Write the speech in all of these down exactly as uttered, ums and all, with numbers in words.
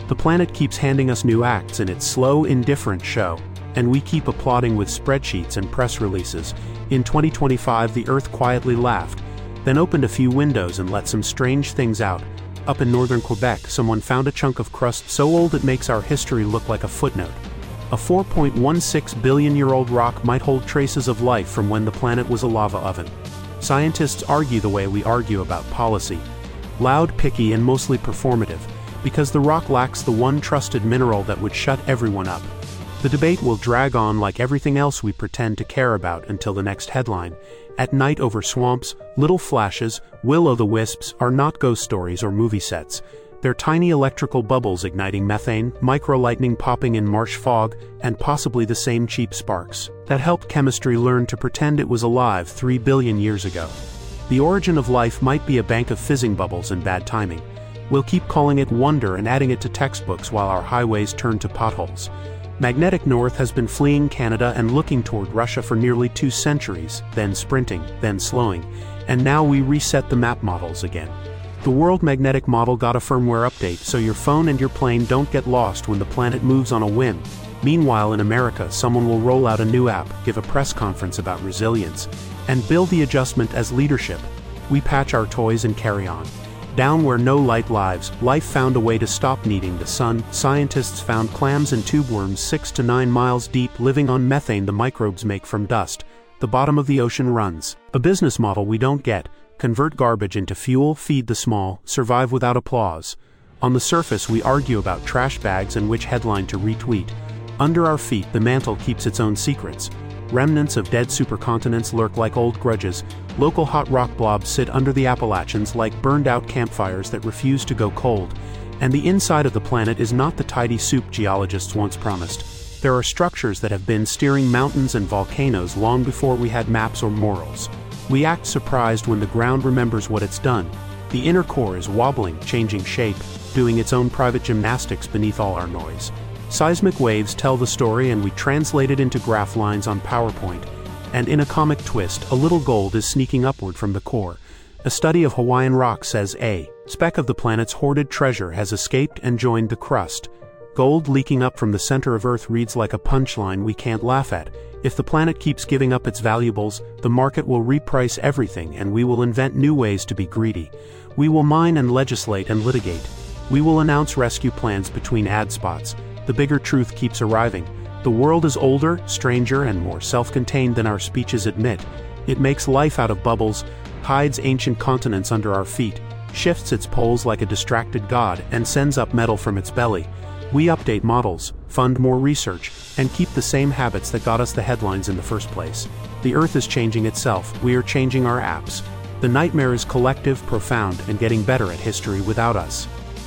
The planet keeps handing us new acts in its slow, indifferent show, and we keep applauding with spreadsheets and press releases. In twenty twenty-five, the Earth quietly laughed, then opened a few windows and let some strange things out. Up in northern Quebec, someone found a chunk of crust so old it makes our history look like a footnote. A four point one six billion year old rock might hold traces of life from when the planet was a lava oven. Scientists argue the way we argue about policy. Loud, picky, and mostly performative, because the rock lacks the one trusted mineral that would shut everyone up. The debate will drag on like everything else we pretend to care about until the next headline. At night over swamps, little flashes, will-o'-the-wisps are not ghost stories or movie sets. They're tiny electrical bubbles igniting methane, micro-lightning popping in marsh fog, and possibly the same cheap sparks that helped chemistry learn to pretend it was alive three billion years ago. The origin of life might be a bank of fizzing bubbles and bad timing. We'll keep calling it wonder and adding it to textbooks while our highways turn to potholes. Magnetic North has been fleeing Canada and looking toward Russia for nearly two centuries, then sprinting, then slowing, and now we reset the map models again. The World Magnetic Model got a firmware update so your phone and your plane don't get lost when the planet moves on a whim. Meanwhile, in America, someone will roll out a new app, give a press conference about resilience, and bill the adjustment as leadership. We patch our toys and carry on. Down where no light lives, life found a way to stop needing the sun. Scientists found clams and tube worms six to nine miles deep living on methane the microbes make from dust. The bottom of the ocean runs. A business model we don't get. Convert garbage into fuel, feed the small, survive without applause. On the surface, we argue about trash bags and which headline to retweet. Under our feet, the mantle keeps its own secrets. Remnants of dead supercontinents lurk like old grudges. Local hot rock blobs sit under the Appalachians like burned-out campfires that refuse to go cold. And the inside of the planet is not the tidy soup geologists once promised. There are structures that have been steering mountains and volcanoes long before we had maps or morals. We act surprised when the ground remembers what it's done. The inner core is wobbling, changing shape, doing its own private gymnastics beneath all our noise. Seismic waves tell the story and we translate it into graph lines on PowerPoint. And in a comic twist, a little gold is sneaking upward from the core. A study of Hawaiian rock says a speck of the planet's hoarded treasure has escaped and joined the crust. Gold leaking up from the center of Earth reads like a punchline we can't laugh at. If the planet keeps giving up its valuables, the market will reprice everything and we will invent new ways to be greedy. We will mine and legislate and litigate. We will announce rescue plans between ad spots. The bigger truth keeps arriving. The world is older, stranger, and more self-contained than our speeches admit. It makes life out of bubbles, hides ancient continents under our feet, shifts its poles like a distracted god, and sends up metal from its belly. We update models, fund more research, and keep the same habits that got us the headlines in the first place. The Earth is changing itself. We are changing our apps. The nightmare is collective, profound, and getting better at history without us.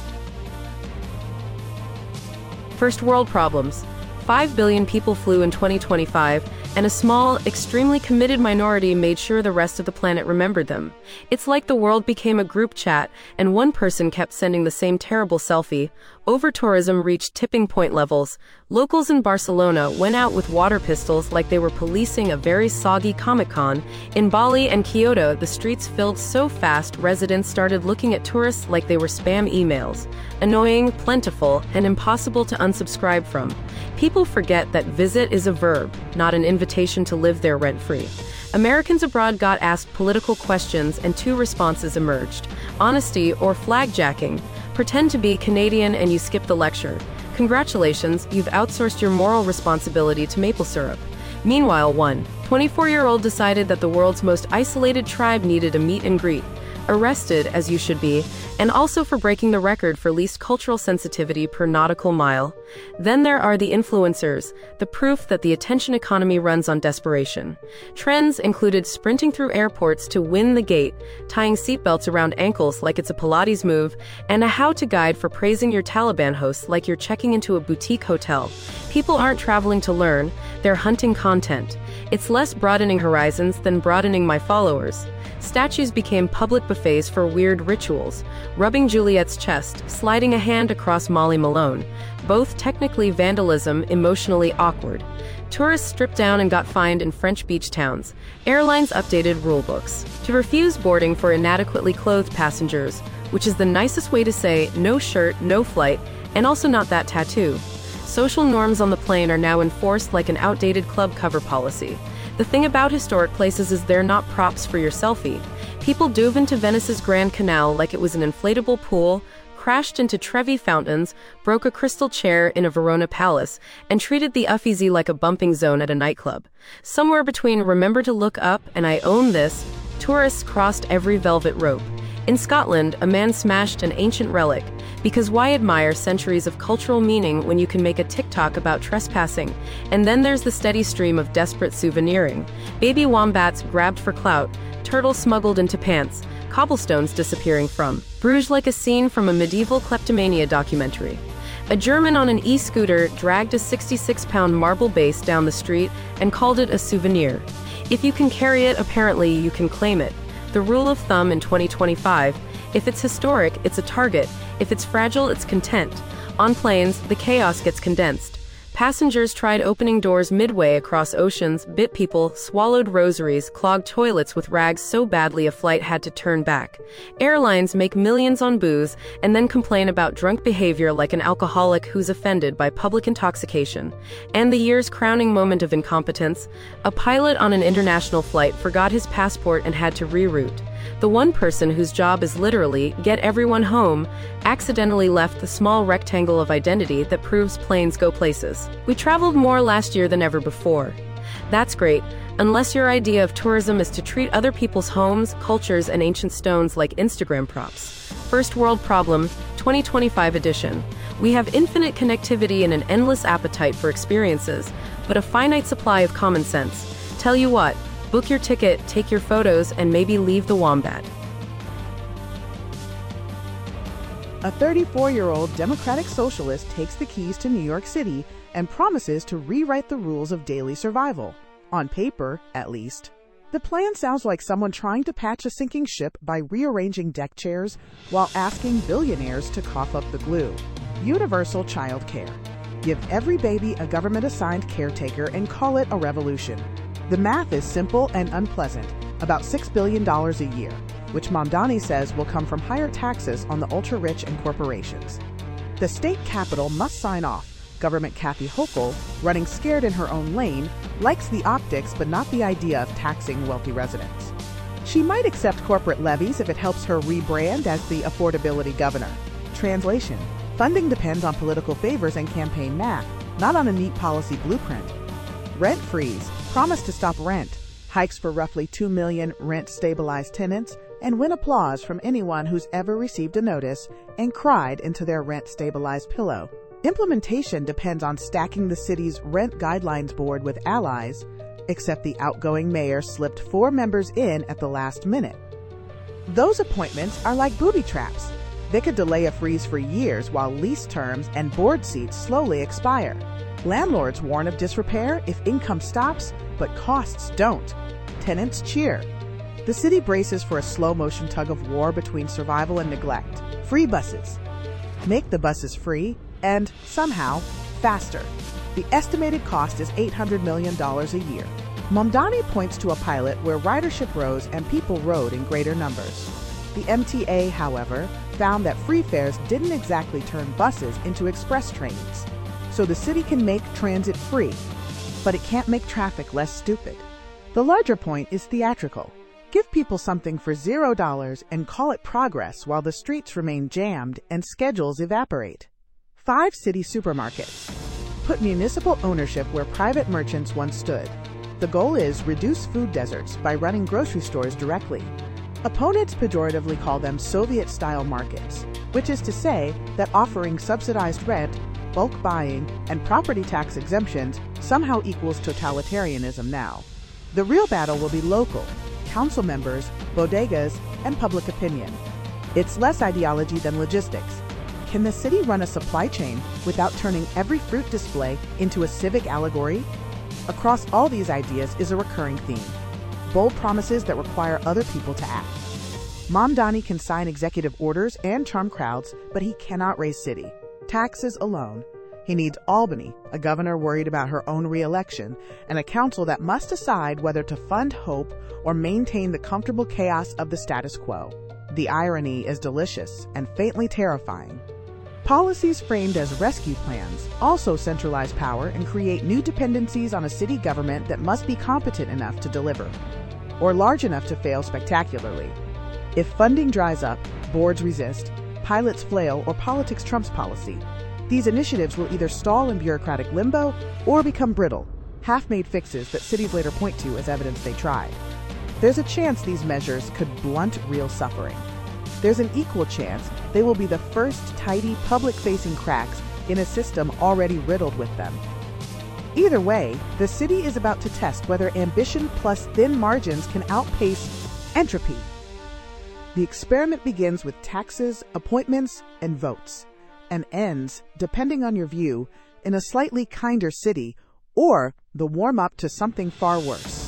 First world problems. Five billion people flew in twenty twenty-five, and a small, extremely committed minority made sure the rest of the planet remembered them. It's like the world became a group chat, and one person kept sending the same terrible selfie. Over-tourism reached tipping point levels. Locals in Barcelona went out with water pistols like they were policing a very soggy Comic-Con. In Bali and Kyoto, the streets filled so fast residents started looking at tourists like they were spam emails. Annoying, plentiful, and impossible to unsubscribe from. People forget that visit is a verb, not an invitation to live there rent-free. Americans abroad got asked political questions and two responses emerged: honesty or flag-jacking. Pretend to be Canadian and you skip the lecture. Congratulations, you've outsourced your moral responsibility to maple syrup. Meanwhile, one twenty-four-year-old decided that the world's most isolated tribe needed a meet and greet. Arrested, as you should be, and also for breaking the record for least cultural sensitivity per nautical mile. Then there are the influencers, the proof that the attention economy runs on desperation. Trends included sprinting through airports to win the gate, tying seatbelts around ankles like it's a Pilates move, and a how-to guide for praising your Taliban hosts like you're checking into a boutique hotel. People aren't traveling to learn, they're hunting content. It's less broadening horizons than broadening my followers. Statues became public buffets for weird rituals, rubbing Juliet's chest, sliding a hand across Molly Malone. Both technically vandalism, emotionally awkward. Tourists stripped down and got fined in French beach towns. Airlines updated rulebooks to refuse boarding for inadequately clothed passengers, which is the nicest way to say no shirt, no flight, And also not that tattoo. Social norms on the plane are now enforced like an outdated club cover policy. The thing about historic places is they're not props for your selfie. People dove into Venice's Grand Canal like it was an inflatable pool, crashed into Trevi fountains, broke a crystal chair in a Verona palace, and treated the Uffizi like a bumping zone at a nightclub. Somewhere between Remember to Look Up and I Own This, tourists crossed every velvet rope. In Scotland, a man smashed an ancient relic, because why admire centuries of cultural meaning when you can make a TikTok about trespassing? And then there's the steady stream of desperate souveniring. Baby wombats grabbed for clout, turtles smuggled into pants, cobblestones disappearing from Bruges like a scene from a medieval kleptomania documentary. A German on an e-scooter dragged a sixty-six pound marble base down the street and called it a souvenir. If you can carry it, apparently you can claim it. The rule of thumb in twenty twenty-five, if it's historic, it's a target. If it's fragile, it's content. On planes, the chaos gets condensed. Passengers tried opening doors midway across oceans, bit people, swallowed rosaries, clogged toilets with rags so badly a flight had to turn back. Airlines make millions on booze and then complain about drunk behavior like an alcoholic who's offended by public intoxication. And the year's crowning moment of incompetence, a pilot on an international flight forgot his passport and had to reroute. The one person whose job is literally get everyone home accidentally left the small rectangle of identity that proves planes go places. We traveled more last year than ever before. That's great, unless your idea of tourism is to treat other people's homes, cultures, and ancient stones like Instagram props. First World Problem, twenty twenty-five edition. We have infinite connectivity and an endless appetite for experiences, but a finite supply of common sense. Tell you what, book your ticket, take your photos, and maybe leave the wombat. A thirty-four-year-old Democratic socialist takes the keys to New York City and promises to rewrite the rules of daily survival. On paper, at least. The plan sounds like someone trying to patch a sinking ship by rearranging deck chairs while asking billionaires to cough up the glue. Universal child care. Give every baby a government-assigned caretaker and call it a revolution. The math is simple and unpleasant, about six billion dollars a year, which Mamdani says will come from higher taxes on the ultra-rich and corporations. The state capital must sign off. Government Kathy Hochul, running scared in her own lane, likes the optics but not the idea of taxing wealthy residents. She might accept corporate levies if it helps her rebrand as the affordability governor. Translation: funding depends on political favors and campaign math, not on a neat policy blueprint. Rent freeze. Promise to stop rent, hikes for roughly two million rent-stabilized tenants, and win applause from anyone who's ever received a notice and cried into their rent-stabilized pillow. Implementation depends on stacking the city's rent guidelines board with allies, except the outgoing mayor slipped four members in at the last minute. Those appointments are like booby traps. They could delay a freeze for years while lease terms and board seats slowly expire. Landlords warn of disrepair if income stops, but costs don't. Tenants cheer. The city braces for a slow-motion tug-of-war between survival and neglect. Free buses. Make the buses free, and, somehow, faster. The estimated cost is eight hundred million dollars a year. Mamdani points to a pilot where ridership rose and people rode in greater numbers. The M T A, however, found that free fares didn't exactly turn buses into express trains. So the city can make transit free, but it can't make traffic less stupid. The larger point is theatrical. Give people something for zero dollars and call it progress while the streets remain jammed and schedules evaporate. Five city supermarkets. Put municipal ownership where private merchants once stood. The goal is reduce food deserts by running grocery stores directly. Opponents pejoratively call them Soviet-style markets, which is to say that offering subsidized rent, bulk buying, and property tax exemptions somehow equals totalitarianism now. The real battle will be local, council members, bodegas, and public opinion. It's less ideology than logistics. Can the city run a supply chain without turning every fruit display into a civic allegory? Across all these ideas is a recurring theme: bold promises that require other people to act. Mamdani can sign executive orders and charm crowds, but he cannot raise city. Taxes alone. He needs Albany, a governor worried about her own re-election, and a council that must decide whether to fund hope or maintain the comfortable chaos of the status quo. The irony is delicious and faintly terrifying. Policies framed as rescue plans also centralize power and create new dependencies on a city government that must be competent enough to deliver, or large enough to fail spectacularly. If funding dries up, boards resist, pilots flail, or politics trumps policy, these initiatives will either stall in bureaucratic limbo or become brittle, half-made fixes that cities later point to as evidence they tried. There's a chance these measures could blunt real suffering. There's an equal chance they will be the first tidy, public-facing cracks in a system already riddled with them. Either way, the city is about to test whether ambition plus thin margins can outpace entropy. The experiment begins with taxes, appointments, and votes, and ends, depending on your view, in a slightly kinder city or the warm-up to something far worse.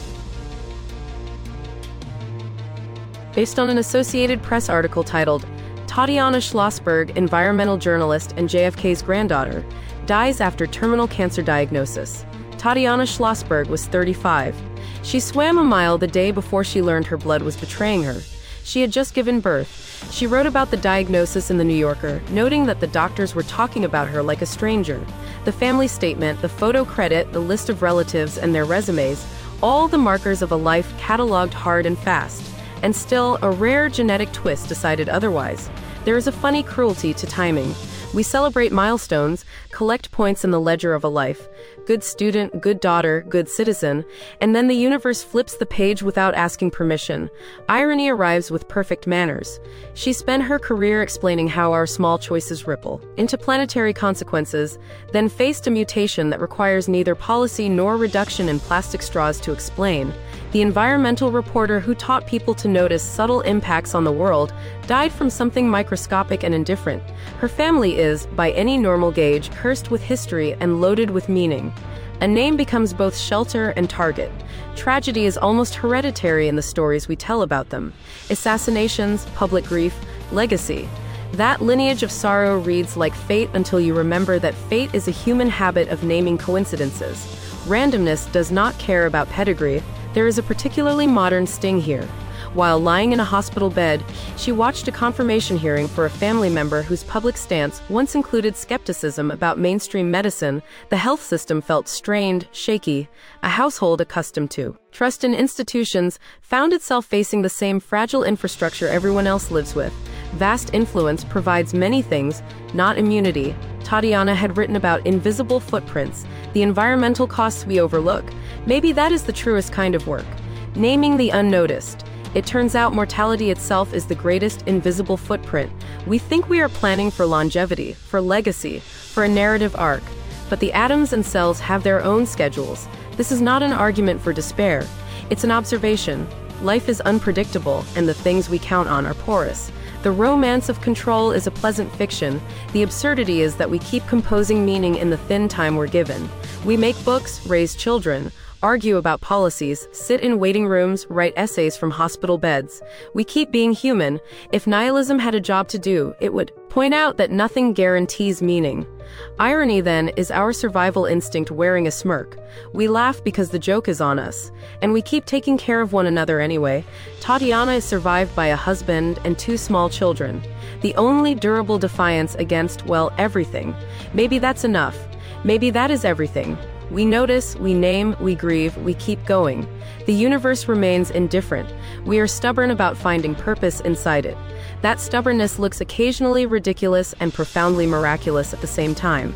Based on an Associated Press article titled, Tatiana Schlossberg, environmental journalist and J F K's granddaughter, dies after terminal cancer diagnosis. Tatiana Schlossberg was thirty-five. She swam a mile the day before she learned her blood was betraying her. She had just given birth. She wrote about the diagnosis in The New Yorker, noting that the doctors were talking about her like a stranger. The family statement, the photo credit, the list of relatives and their resumes, all the markers of a life cataloged hard and fast. And still, a rare genetic twist decided otherwise. There is a funny cruelty to timing. We celebrate milestones, collect points in the ledger of a life. Good student, good daughter, good citizen, and then the universe flips the page without asking permission. Irony arrives with perfect manners. She spent her career explaining how our small choices ripple into planetary consequences, then faced a mutation that requires neither policy nor reduction in plastic straws to explain. The environmental reporter who taught people to notice subtle impacts on the world died from something microscopic and indifferent. Her family is, by any normal gauge, cursed with history and loaded with meaning. A name becomes both shelter and target. Tragedy is almost hereditary in the stories we tell about them. Assassinations, public grief, legacy. That lineage of sorrow reads like fate until you remember that fate is a human habit of naming coincidences. Randomness does not care about pedigree. There is a particularly modern sting here. While lying in a hospital bed, she watched a confirmation hearing for a family member whose public stance once included skepticism about mainstream medicine. The health system felt strained, shaky, a household accustomed to trust in institutions found itself facing the same fragile infrastructure everyone else lives with. Vast influence provides many things, not immunity. Tatiana had written about invisible footprints, the environmental costs we overlook. Maybe that is the truest kind of work. Naming the unnoticed. It turns out mortality itself is the greatest invisible footprint. We think we are planning for longevity, for legacy, for a narrative arc. But the atoms and cells have their own schedules. This is not an argument for despair. It's an observation. Life is unpredictable, and the things we count on are porous. The romance of control is a pleasant fiction. The absurdity is that we keep composing meaning in the thin time we're given. We make books, raise children, argue about policies, sit in waiting rooms, write essays from hospital beds. We keep being human. If nihilism had a job to do, it would point out that nothing guarantees meaning. Irony, then, is our survival instinct wearing a smirk. We laugh because the joke is on us, and we keep taking care of one another anyway. Tatiana is survived by a husband and two small children. The only durable defiance against, well, everything. Maybe that's enough. Maybe that is everything. We notice, we name, we grieve, we keep going. The universe remains indifferent. We are stubborn about finding purpose inside it. That stubbornness looks occasionally ridiculous and profoundly miraculous at the same time.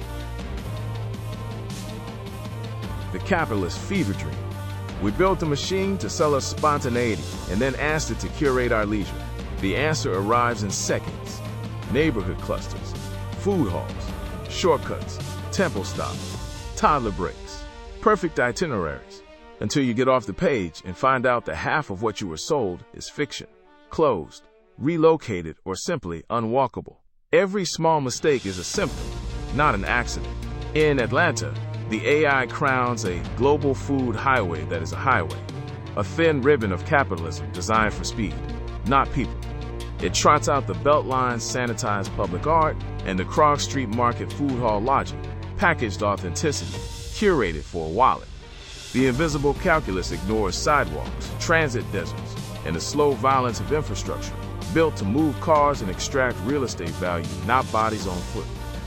The capitalist fever dream. We built a machine to sell us spontaneity and then asked it to curate our leisure. The answer arrives in seconds. Neighborhood clusters, food halls, shortcuts, temple stops, toddler breaks, perfect itineraries, until you get off the page and find out that half of what you were sold is fiction, closed, relocated, or simply unwalkable. Every small mistake is a symptom, not an accident. In Atlanta, the A I crowns a global food highway that is a highway, a thin ribbon of capitalism designed for speed, not people. It trots out the Beltline sanitized public art and the Krog Street Market food hall logic, packaged authenticity, curated for a wallet. The invisible calculus ignores sidewalks, transit deserts, and the slow violence of infrastructure, built to move cars and extract real estate value, not bodies on foot.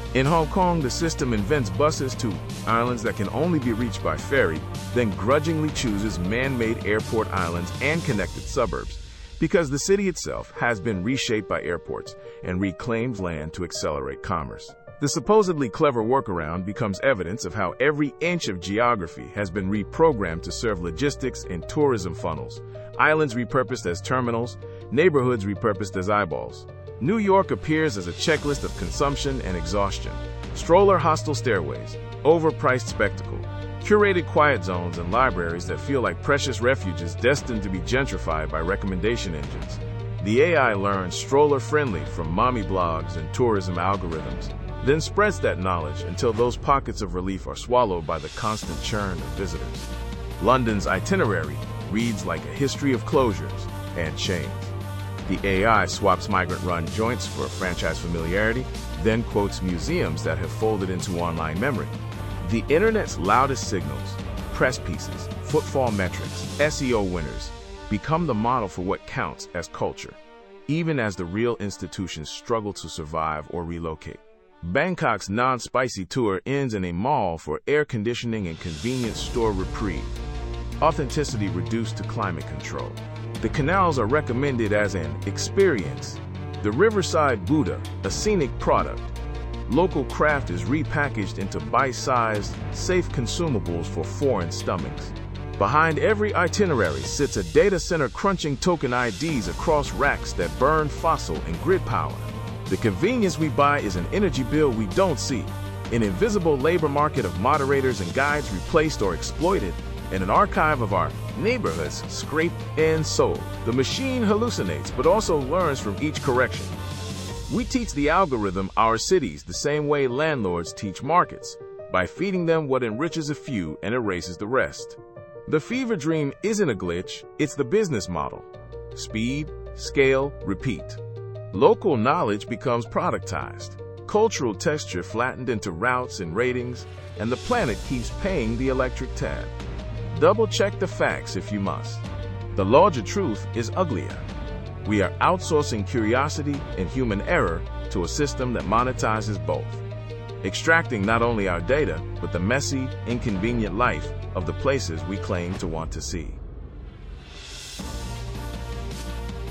In Hong Kong, the system invents buses to islands that can only be reached by ferry, then grudgingly chooses man-made airport islands and connected suburbs, because the city itself has been reshaped by airports and reclaims land to accelerate commerce. The supposedly clever workaround becomes evidence of how every inch of geography has been reprogrammed to serve logistics and tourism funnels, islands repurposed as terminals, neighborhoods repurposed as eyeballs. New York appears as a checklist of consumption and exhaustion. Stroller hostile stairways, overpriced spectacle, curated quiet zones and libraries that feel like precious refuges destined to be gentrified by recommendation engines. The A I learns stroller-friendly from mommy blogs and tourism algorithms, then spreads that knowledge until those pockets of relief are swallowed by the constant churn of visitors. London's itinerary reads like a history of closures and change. The A I swaps migrant-run joints for franchise familiarity, then quotes museums that have folded into online memory. The internet's loudest signals, press pieces, footfall metrics, S E O winners, become the model for what counts as culture, even as the real institutions struggle to survive or relocate. Bangkok's non-spicy tour ends in a mall for air conditioning and convenience store reprieve. Authenticity reduced to climate control. The canals are recommended as an experience. The Riverside Buddha, a scenic product. Local craft is repackaged into bite-sized, safe consumables for foreign stomachs. Behind every itinerary sits a data center crunching token I Ds across racks that burn fossil and grid power. The convenience we buy is an energy bill we don't see, an invisible labor market of moderators and guides replaced or exploited, and an archive of our neighborhoods scraped and sold. The machine hallucinates, but also learns from each correction. We teach the algorithm our cities the same way landlords teach markets, by feeding them what enriches a few and erases the rest. The fever dream isn't a glitch, it's the business model. Speed, scale, repeat. Local knowledge becomes productized. Cultural texture flattened into routes and ratings, and the planet keeps paying the electric tab. Double-check the facts if you must. The larger truth is uglier. We are outsourcing curiosity and human error to a system that monetizes both, extracting not only our data, but the messy, inconvenient life of the places we claim to want to see.